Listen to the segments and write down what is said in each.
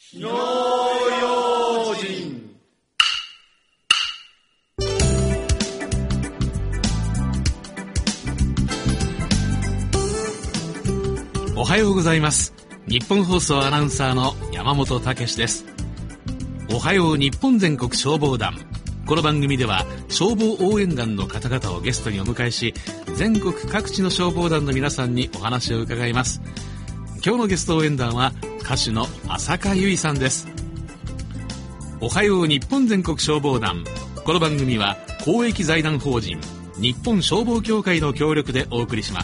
火の用心。 おはようございます。日本放送アナウンサーの山本武史です。おはよう日本全国消防団。この番組では消防応援団の方々をゲストにお迎えし、全国各地の消防団の皆さんにお話を伺います。今日のゲスト応援団は歌手の浅香唯さんです。おはよう日本全国消防団。この番組は公益財団法人日本消防協会の協力でお送りします。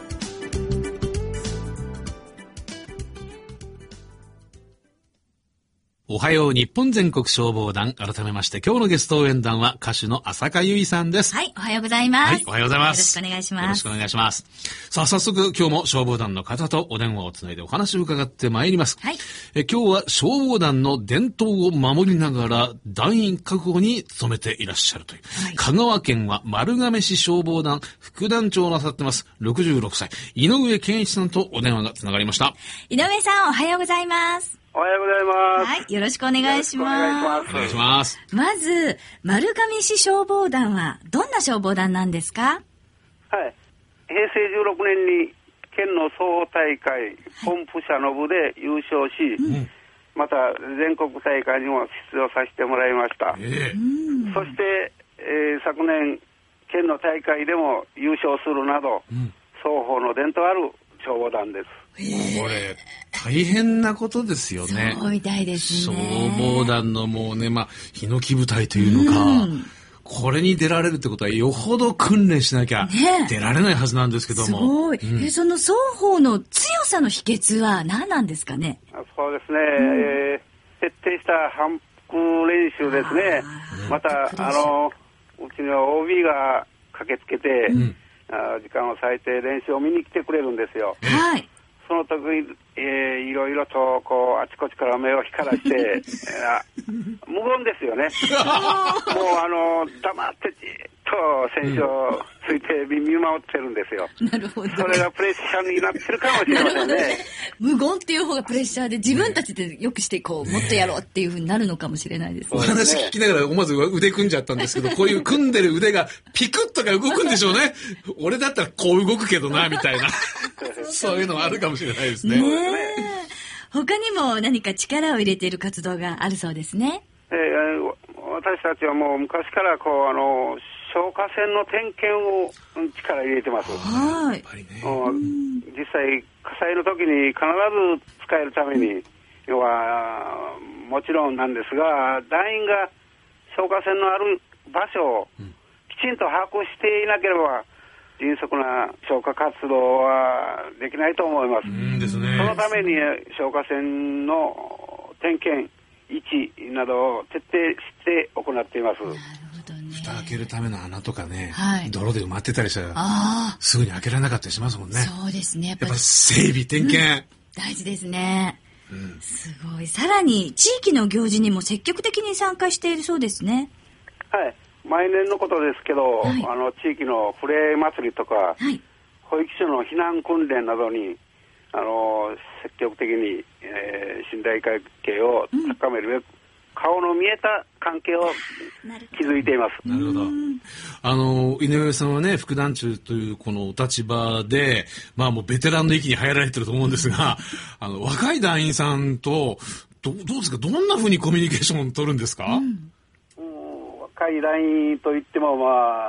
おはよう日本全国消防団。改めまして今日のゲスト応援団は歌手の浅香唯さんです。 はい、おはようございます。 はい、おはようございます。 よろしくお願いします。 よろしくお願いします。さあ、早速今日も消防団の方とお電話をつないでお話を伺ってまいります。 はい。 今日は消防団の伝統を守りながら団員確保に努めていらっしゃるという、はい、香川県は丸亀市消防団副団長をなさってます66歳井上健一さんとお電話がつながりました。 井上さん、おはようございます。 おはようございます。 はい、よろしくお願いします。 お願いします。 まず、丸亀市消防団はどんな消防団なんですか？ はい。平成16年に県の総大会、ポンプ車の部で優勝し、また全国大会にも出場させてもらいました。そして、昨年、県の大会でも優勝するなど、双方の伝統ある消防団です。 これ大変なことですよね。 そうみたいですね。 消防団のもうね、ヒノキ部隊というのか、これに出られるってことはよほど訓練しなきゃ出られないはずなんですけども。 すごい。その双方の強さの秘訣は何なんですかね？ そうですね。徹底した反復練習ですね。またうちの OB が駆けつけて、時間を割いて練習を見に来てくれるんですよ。 はい。 その時に、いろいろとあちこちから目を光らして無言ですよね。もう黙ってじっと選手をついて見守ってるんですよ。 なるほど。 それがプレッシャーになってるかもしれませんね。 無言っていう方がプレッシャーで、自分たちでよくしてもっとやろうっていう風になるのかもしれないですね。 お話聞きながら思わず腕組んじゃったんですけど、こういう組んでる腕がピクッとか動くんでしょうね。俺だったらこう動くけどなみたいなそういうのはあるかもしれないですね。 他にも何か力を入れている活動があるそうですね。 私たちはもう昔から消火栓の点検を力入れてます。 はい。 実際火災の時に必ず使えるために、要はもちろんなんですが、団員が消火栓のある場所をきちんと把握していなければ迅速な消火活動はできないと思います。 ですね。 そのために消火栓の点検位置などを徹底して行っています。 なるほどね。 蓋開けるための穴とかね、泥で埋まってたりしたらすぐに開けられなかったりしますもんね。 そうですね。 やっぱり整備点検、 大事ですね。すごい。さらに地域の行事にも積極的に参加しているそうですね。 はい。毎年のことですけど、地域のフレー祭りとか、保育所の避難訓練などに積極的に、信頼関係を高めるべく、顔の見えた関係を築いています。 なるほど。井上さんはね、副団長というこのお立場で、もうベテランの域に入られてると思うんですが、若い団員さんとどうですか、どんな風にコミュニケーションを取るんですか？ 若い団員といっても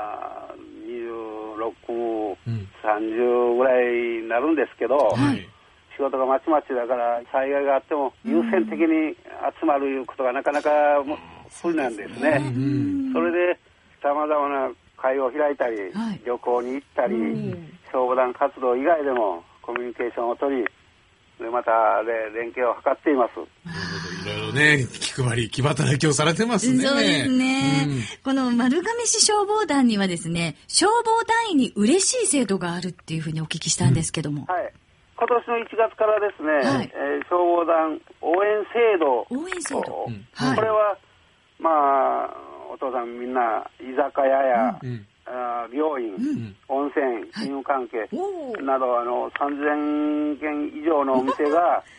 26、30ぐらいになるんですけど、仕事がまちまちだから災害があっても優先的に集まることがなかなか不利なんですね。それでさまざまな会を開いたり、旅行に行ったり、消防団活動以外でもコミュニケーションを取り、また連携を図っています。 いろいろね、気配り、気働きをされてますね。 そうですね。この丸亀市消防団にはですね、消防団員に嬉しい制度があるっていうふうにお聞きしたんですけども。 はい。今年の1月からですね、消防団応援制度。 応援制度。これは、お父さんみんな居酒屋や、病院、温泉、金融関係など3000軒以上のお店が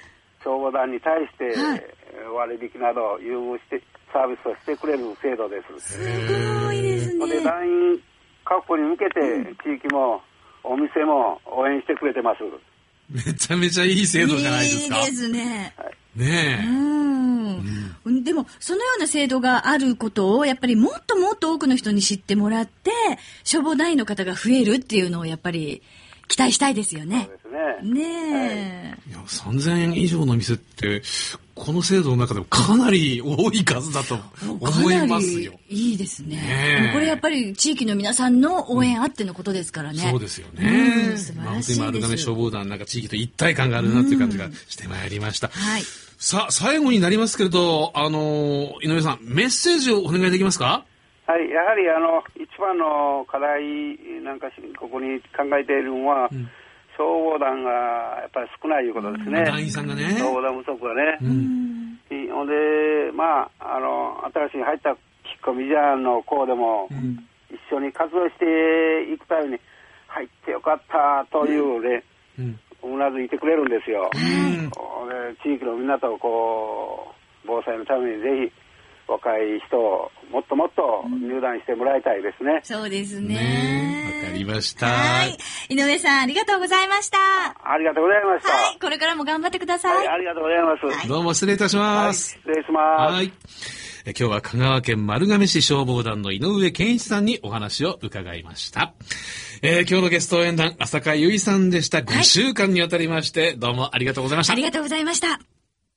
消防団に対して、割引など優遇してサービスをしてくれる制度です。 すごいですね。 で団員確保に向けて地域もお店も応援してくれてます。 めちゃめちゃいい制度じゃないですか。 いいですね。 ねえ。でもそのような制度があることをやっぱりもっともっと多くの人に知ってもらって消防団員の方が増えるっていうのをやっぱり期待したいですよね。 そうですね。 ねえ。 いや3000以上の店ってこの制度の中でもかなり多い数だと思いますよ。 いいですね。これやっぱり地域の皆さんの応援あってのことですからね。 そうですよね。 素晴らしいです。 今丸亀消防団なんか地域と一体感があるなっていう感じがしてまいりました。 はい。 さあ最後になりますけれど、井上さんメッセージをお願いできますか？ はい、やはり一番の課題なんかここに考えているのは、消防団がやっぱり少ないいうことですね。 団員さんがね。 消防団不足がね。ほんで、新しい入ったきっこみじゃんの子でも、一緒に活動していくために入ってよかったというね、うなずいてくれるんですよ。地域のみんなと防災のためにぜひ若い人をもっともっと入団してもらいたいですね。 そうですね。 わかりました。 はい。井上さんありがとうございました。 ありがとうございました。 はい。これからも頑張ってください。 はい、ありがとうございます。 どうも失礼いたします。 はい、失礼します。 はい。今日は香川県丸亀市消防団の井上健一さんにお話を伺いました。今日のゲスト応援団浅香由衣さんでした。5週間にわたりましてどうもありがとうございました。 ありがとうございました。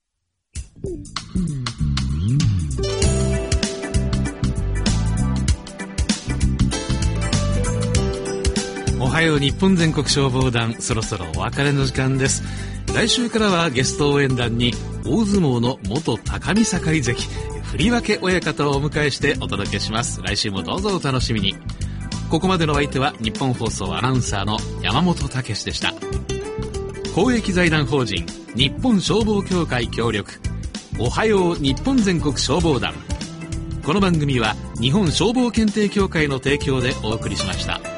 おはよう日本全国消防団、そろそろお別れの時間です。来週からはゲスト応援団に大相撲の元高見盛関振り分け親方をお迎えしてお届けします。来週もどうぞお楽しみに。ここまでの相手は日本放送アナウンサーの山本武史でした。公益財団法人日本消防協会協力、おはよう日本全国消防団、この番組は日本消防検定協会の提供でお送りしました。